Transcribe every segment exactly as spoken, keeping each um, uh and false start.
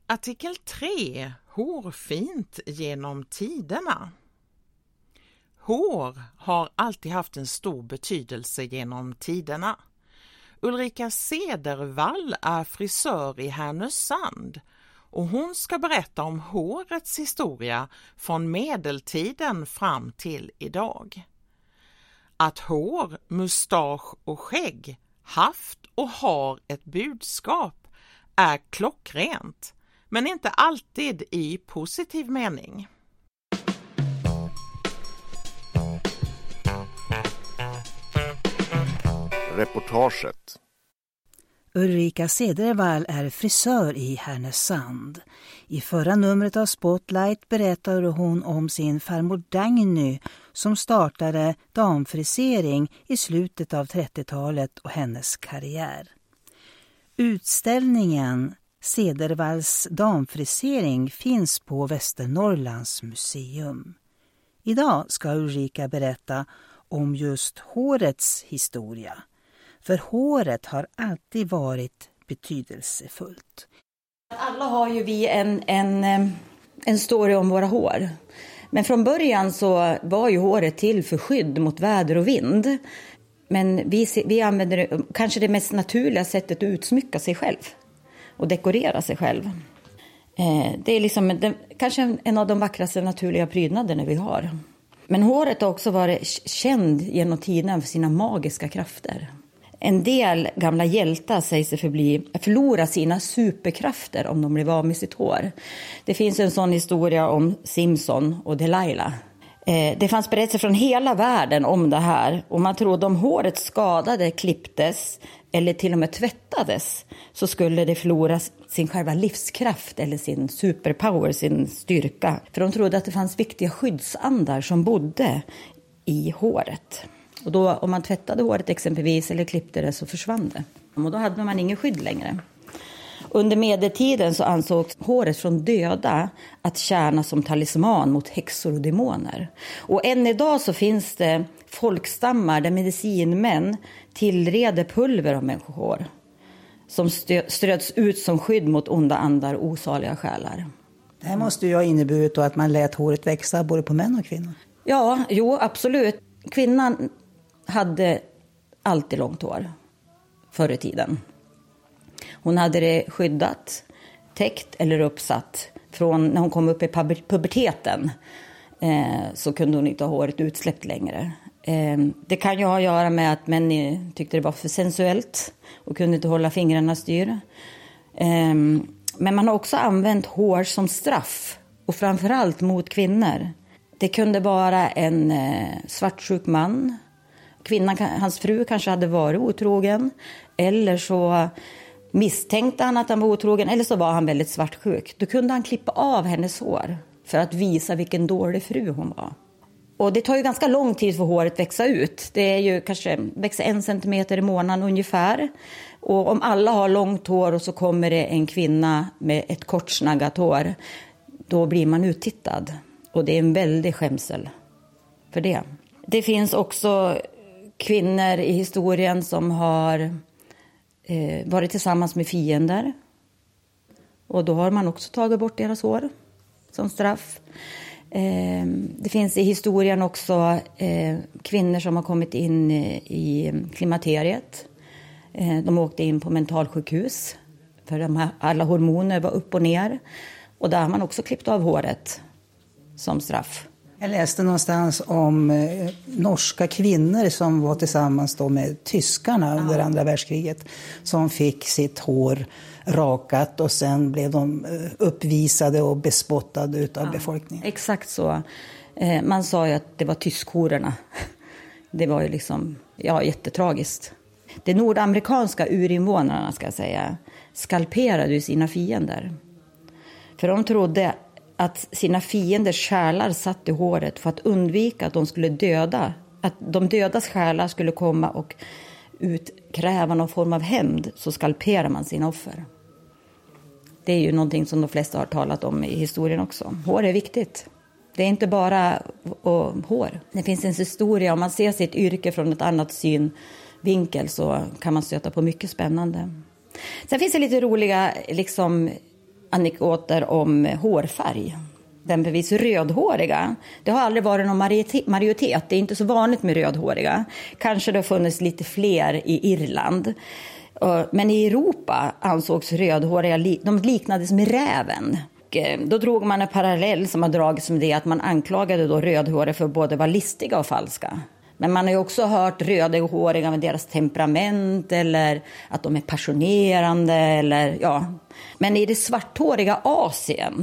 Artikel tre. Hårfint genom tiderna. Hår har alltid haft en stor betydelse genom tiderna. Ulrika Cedervall är frisör i Härnösand och hon ska berätta om hårets historia från medeltiden fram till idag. Att hår, mustasch och skägg haft och har ett budskap är klockrent, men inte alltid i positiv mening. Reportaget. Ulrika Cedervall är frisör i Härnösand. I förra numret av Spotlight berättade hon om sin farmor Dagny som startade damfrisering i slutet av trettiotalet och hennes karriär. Utställningen Cedervalls damfrisering finns på Västernorrlands museum. Idag ska Ulrika berätta om just hårets historia. För håret har alltid varit betydelsefullt. Alla har ju vi en, en, en story om våra hår. Men från början så var ju håret till för skydd mot väder och vind. Men vi, vi använder det, kanske det mest naturliga sättet att utsmycka sig själv. Och dekorera sig själv. Eh, det är liksom den, kanske en av de vackraste naturliga prydnaderna vi har. Men håret har också varit känd genom tiden för sina magiska krafter. En del gamla hjältar säger sig förbli, förlora sina superkrafter om de blir av med sitt hår. Det finns en sån historia om Simpson och Delilah. Eh, det fanns berättelser från hela världen om det här. Och man trodde om håret skadade, klipptes eller till och med tvättades så skulle det förlora sin själva livskraft eller sin superpower, sin styrka. För de trodde att det fanns viktiga skyddsandar som bodde i håret. Och då om man tvättade håret exempelvis eller klippte det så försvann det. Och då hade man ingen skydd längre. Under medeltiden så ansågs håret från döda att tjäna som talisman mot häxor och demoner. Och än idag så finns det folkstammar där medicinmän tillreder pulver av människohår. Som ströds ut som skydd mot onda andar och osaliga själar. Det här måste ju ha inneburit då att man lät håret växa både på män och kvinnor. Ja, jo absolut. Kvinnan hade alltid långt hår förr i tiden. Hon hade det skyddat, täckt eller uppsatt. Från när hon kom upp i puberteten eh, så kunde hon inte ha håret utsläppt längre. Eh, det kan ju ha att göra med att män tyckte det var för sensuellt och kunde inte hålla fingrarna styr. Eh, men man har också använt hår som straff och framförallt mot kvinnor. Det kunde vara en eh, svartsjuk man. Kvinnan, hans fru kanske hade varit otrogen. Eller så misstänkte han att han var otrogen. Eller så var han väldigt svartsjuk. Då kunde han klippa av hennes hår. För att visa vilken dålig fru hon var. Och det tar ju ganska lång tid för håret växa ut. Det är ju kanske växer en centimeter i månaden ungefär. Och om alla har långt hår och så kommer det en kvinna med ett kortsnaggat hår. Då blir man uttittad. Och det är en väldig skämsel för det. Det finns också kvinnor i historien som har eh, varit tillsammans med fiender. Och då har man också tagit bort deras hår som straff. Eh, det finns i historien också eh, kvinnor som har kommit in i klimakteriet. Eh, de åkte in på mentalsjukhus. För de här, alla hormoner var upp och ner. Och där har man också klippt av håret som straff. Jag läste någonstans om eh, norska kvinnor som var tillsammans då med tyskarna ja. under andra världskriget. Som fick sitt hår rakat och sen blev de eh, uppvisade och bespottade utav ja, befolkningen. Exakt så. Eh, man sa ju att det var tyskhororna. Det var ju liksom, ja, jättetragiskt. De nordamerikanska urinvånarna ska jag säga skalperade ju sina fiender. För de trodde att sina fienders själar satt i håret för att undvika att de skulle döda. Att de dödas själar skulle komma och utkräva någon form av hämnd, så skalperar man sina offer. Det är ju någonting som de flesta har talat om i historien också. Hår är viktigt. Det är inte bara och, hår. Det finns en historia, om man ser sitt yrke från ett annat synvinkel så kan man stöta på mycket spännande. Sen finns det lite roliga liksom anekdoter om hårfärg. Exempelvis rödhåriga. Det har aldrig varit någon majoritet. Det är inte så vanligt med rödhåriga. Kanske det har funnits lite fler i Irland. Men i Europa ansågs rödhåriga, de liknades med räven. Då drog man en parallell som har dragits med det att man anklagade då rödhåriga för både vara listiga och falska. Men man har ju också hört rödhåriga med deras temperament eller att de är passionerande. Eller, ja. Men i det svarthåriga Asien,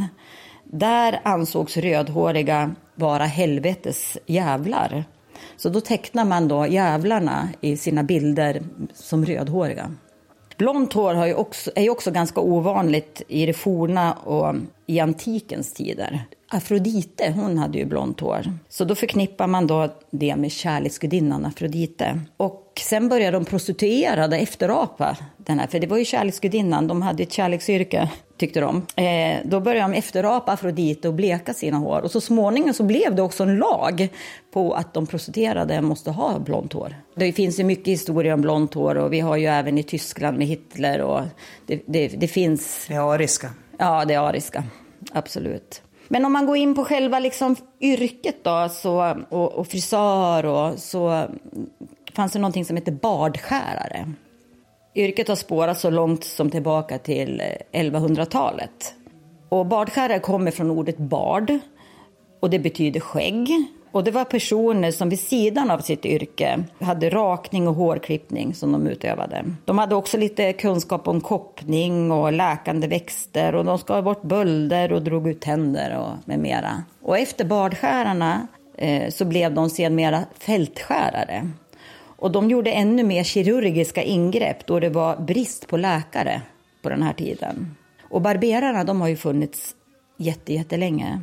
där ansågs rödhåriga vara helvetes jävlar. Så då tecknar man då jävlarna i sina bilder som rödhåriga. Blont hår har ju också, är ju också ganska ovanligt i det forna och i antikens tider. Afrodite, hon hade ju blont hår. Så då förknippar man då det med kärleksgudinnan Afrodite. Och sen började de prostituerade efterapa den här. För det var ju kärleksgudinnan, de hade ett kärleksyrke, tyckte de. Eh, då började de efterapa Afrodite och bleka sina hår. Och så småningom så blev det också en lag på att de prostituerade måste ha blont hår. Det finns ju mycket historia om blont hår och vi har ju även i Tyskland med Hitler och det, det, det finns... Det ariska. Ja, det ariska. Absolut. Men om man går in på själva liksom yrket då, så, och, och frisör och, så fanns det någonting som heter bardskärare. Yrket har spårat så långt som tillbaka till elvahundratalet. Och bardskärare kommer från ordet bard och det betyder skägg. Och det var personer som vid sidan av sitt yrke hade rakning och hårklippning som de utövade. De hade också lite kunskap om koppning och läkande växter. Och de skar bort bölder och drog ut tänder och med mera. Och efter bardskärarna eh, så blev de sedan mera fältskärare. Och de gjorde ännu mer kirurgiska ingrepp då det var brist på läkare på den här tiden. Och barberarna, de har ju funnits jätte, jättelänge.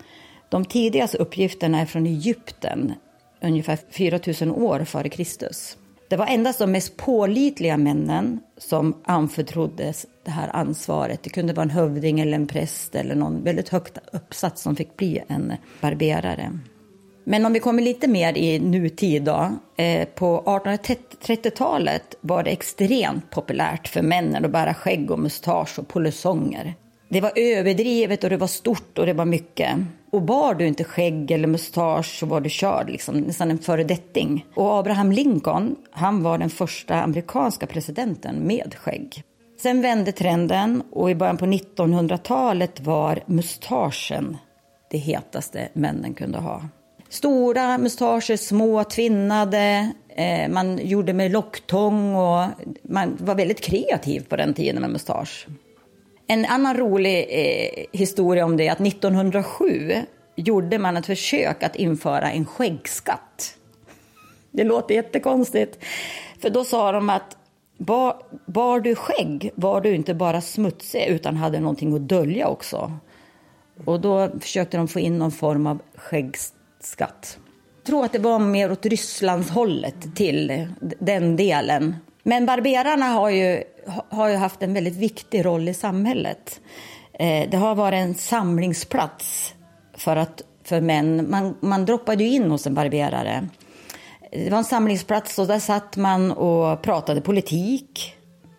De tidigaste uppgifterna är från Egypten, ungefär fyra tusen år före Kristus. Det var endast de mest pålitliga männen som anförtroddes det här ansvaret. Det kunde vara en hövding eller en präst eller någon väldigt högt uppsatt som fick bli en barberare. Men om vi kommer lite mer i nutid då, eh, på artonhundratrettiotalet var det extremt populärt för männen att bära skägg och mustasch och polisonger. Det var överdrivet och det var stort och det var mycket. Och bar du inte skägg eller mustasch så var du körd, liksom, nästan en föredetting. Och Abraham Lincoln, han var den första amerikanska presidenten med skägg. Sen vände trenden och i början på nittonhundratalet var mustaschen det hetaste männen kunde ha. Stora mustascher, små, tvinnade, eh, man gjorde med locktång och man var väldigt kreativ på den tiden med mustasch. En annan rolig eh, historia om det är att nittonhundrasju gjorde man ett försök att införa en skäggskatt. Det låter jättekonstigt. För då sa de att bar, bar du skägg var du inte bara smutsig utan hade någonting att dölja också. Och då försökte de få in någon form av skäggskatt. Jag tror att det var mer åt Rysslands hållet till den delen. Men barberarna har ju, har ju haft en väldigt viktig roll i samhället. Eh, det har varit en samlingsplats för, att, för män. Man, man droppade ju in hos en barberare. Det var en samlingsplats och där satt man och pratade politik,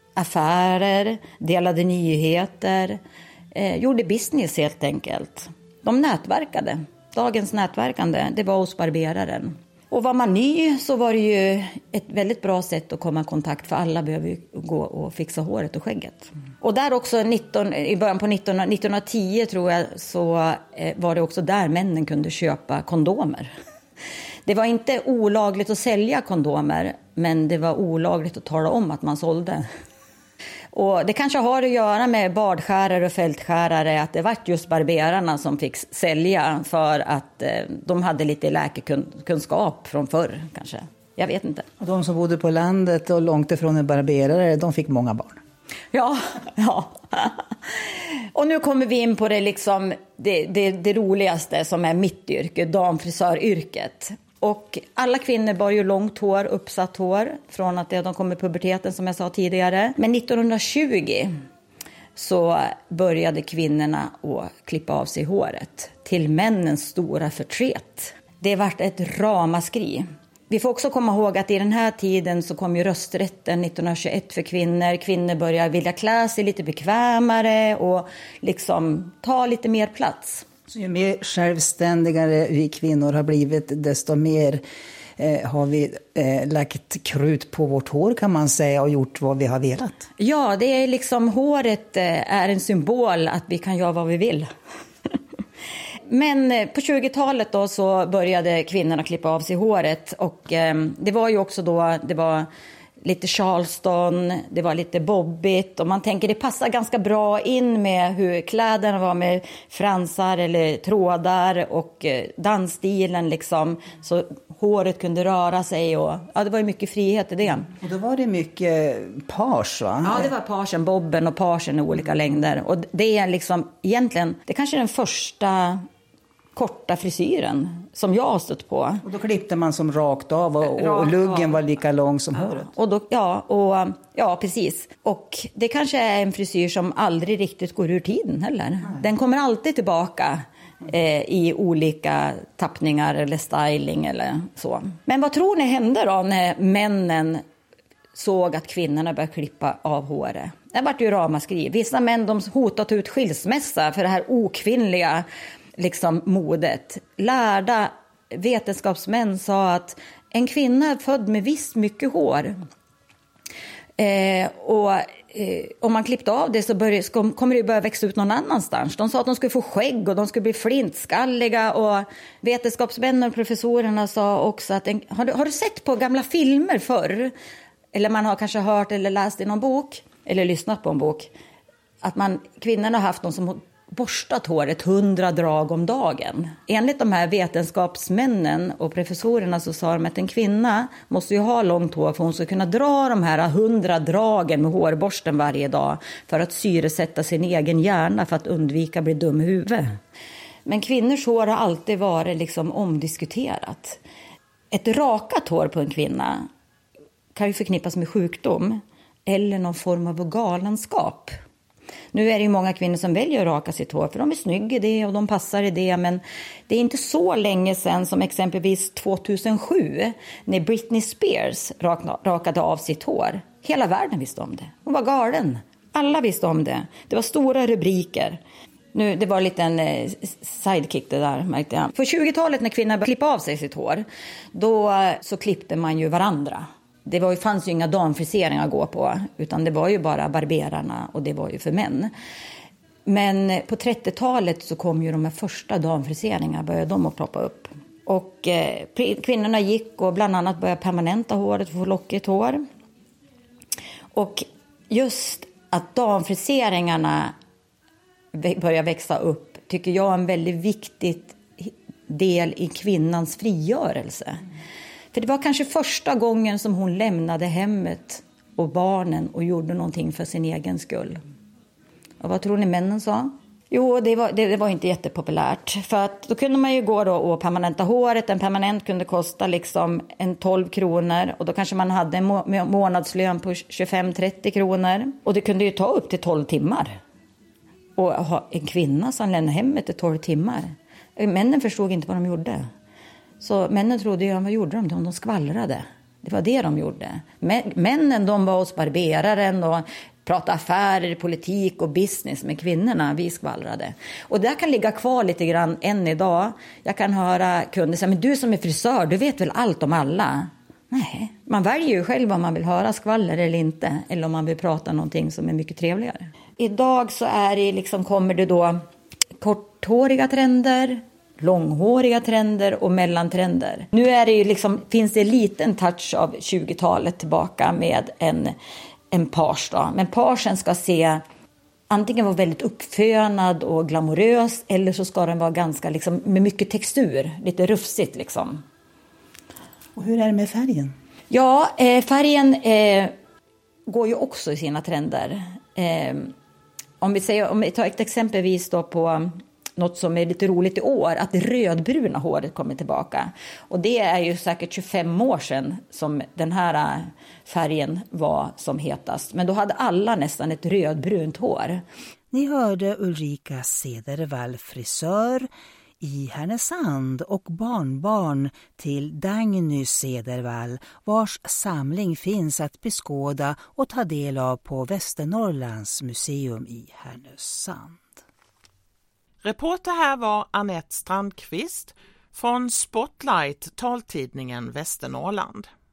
affärer, delade nyheter, eh, gjorde business helt enkelt. De nätverkade. Dagens nätverkande, det var hos barberaren. Och var man ny så var det ju ett väldigt bra sätt att komma i kontakt för alla behöver ju gå och fixa håret och skägget. Och där också nitton, i början på nitton, nittonhundratio tror jag så eh, var det också där männen kunde köpa kondomer. Det var inte olagligt att sälja kondomer men det var olagligt att tala om att man sålde. Och det kanske har att göra med bardskärare och fältskärare att det var just barberarna som fick sälja för att eh, de hade lite läkekunskap från förr kanske. Jag vet inte. Och de som bodde på landet och långt ifrån en barberare, de fick många barn. Ja, ja. Och nu kommer vi in på det, liksom, det, det, det roligaste som är mitt yrke, damfrisöryrket. Och alla kvinnor bar ju långt hår, uppsatt hår från att de kom i puberteten som jag sa tidigare. Men nittonhundratjugo så började kvinnorna att klippa av sig håret till männens stora förtret. Det vart ett ramaskri. Vi får också komma ihåg att i den här tiden så kom ju rösträtten nittonhundratjugoett för kvinnor. Kvinnor börjar vilja klä sig lite bekvämare och liksom ta lite mer plats. Så ju mer självständigare vi kvinnor har blivit, desto mer eh, har vi eh, lagt krut på vårt hår, kan man säga, och gjort vad vi har velat. Ja, det är liksom, håret eh, är en symbol att vi kan göra vad vi vill. Men på tjugotalet då så började kvinnorna klippa av sig håret, och eh, det var ju också då det var lite Charleston, det var lite bobbigt, och man tänker det passar ganska bra in med hur kläderna var med fransar eller trådar och eh, dansstilen liksom, så håret kunde röra sig, och ja, det var ju mycket frihet i det. Och då var det mycket page, va? Ja, det var pagen, bobben och pagen i olika längder, och det är liksom egentligen, det kanske är den första korta frisyren som jag har stött på. Och då klippte man som rakt av, och, och rakt luggen av. var lika lång som Ja. håret. Och då, ja, och, ja, precis. Och det kanske är en frisyr som aldrig riktigt går ur tiden heller. Nej. Den kommer alltid tillbaka eh, i olika tappningar eller styling eller så. Men vad tror ni hände då när männen såg att kvinnorna började klippa av håret? Det var ju ramaskri. Vissa män de hotat ut skilsmässa för det här okvinnliga liksom modet. Lärda vetenskapsmän sa att en kvinna är född med visst mycket hår. Eh, och eh, om man klippte av det så började, så kommer det börja växa ut någon annanstans. De sa att de skulle få skägg och de skulle bli flintskalliga, och vetenskapsmän och professorerna sa också att en, har, du, har du sett på gamla filmer förr? Eller man har kanske hört eller läst i någon bok eller lyssnat på en bok att man, kvinnorna har haft någon som borstat håret hundra drag om dagen. Enligt de här vetenskapsmännen och professorerna så sa de att en kvinna måste ju ha långt hår för hon ska kunna dra de här hundra dragen med hårborsten varje dag för att syresätta sin egen hjärna för att undvika att bli dum i huvudet. Men kvinnors hår har alltid varit liksom omdiskuterat. Ett rakat hår på en kvinna kan ju förknippas med sjukdom eller någon form av galenskap. Nu är det ju många kvinnor som väljer att raka sitt hår för de är snygga i det och de passar i det, men det är inte så länge sedan som exempelvis tvåtusensju när Britney Spears rakade av sitt hår. Hela världen visste om det. Hon var galen. Alla visste om det. Det var stora rubriker. Nu, det var lite en eh, sidekick det där, märkte jag. På tjugotalet när kvinnor började klippa av sig sitt hår, då så klippte man ju varandra. Det var ju, fanns ju inga damfriseringar att gå på, utan det var ju bara barberarna och det var ju för män. Men på trettiotalet så kom ju de här första damfriseringarna, började de att ploppa upp. Och eh, kvinnorna gick och bland annat började permanenta håret för lockigt hår. Och just att damfriseringarna börjar växa upp tycker jag är en väldigt viktig del i kvinnans frigörelse. För det var kanske första gången som hon lämnade hemmet och barnen och gjorde någonting för sin egen skull. Och vad tror ni männen sa? Jo, det var, det, det var inte jättepopulärt. För att då kunde man ju gå då och permanenta håret. En permanent kunde kosta liksom en tolv kronor. Och då kanske man hade en må- månadslön på tjugofem till trettio kronor. Och det kunde ju ta upp till tolv timmar. Och ha en kvinna som lämnade hemmet i tolv timmar. Männen förstod inte vad de gjorde. Så männen trodde ju, vad gjorde de? De skvallrade. Det var det de gjorde. Männen, de var hos barberaren och pratade affärer, politik och business. Med kvinnorna, vi skvallrade. Och det kan ligga kvar lite grann än idag. Jag kan höra kunder säga, men du som är frisör, du vet väl allt om alla? Nej, man väljer ju själv om man vill höra skvaller eller inte. Eller om man vill prata någonting som är mycket trevligare. Idag så är det liksom, kommer det då korthåriga trender, långhåriga trender och mellantrender. Nu är det ju liksom, finns det en liten touch av tjugotalet tillbaka med en, en page då. Men pagen ska se antingen vara väldigt uppfönad och glamorös, eller så ska den vara ganska liksom, med mycket textur, lite rufsigt liksom. Och hur är det med färgen? Ja, eh, färgen eh, går ju också i sina trender. Eh, om vi säger, om vi tar ett exempelvis då på något som är lite roligt i år, att det rödbruna håret kommer tillbaka. Och det är ju säkert tjugofem år sedan som den här färgen var som hetast. Men då hade alla nästan ett rödbrunt hår. Ni hörde Ulrika Cedervall, frisör i Härnösand och barnbarn till Dagny Cedervall, vars samling finns att beskåda och ta del av på Västernorrlands museum i Härnösand. Reporter här var Annette Strandqvist från Spotlight, taltidningen Västernorrland.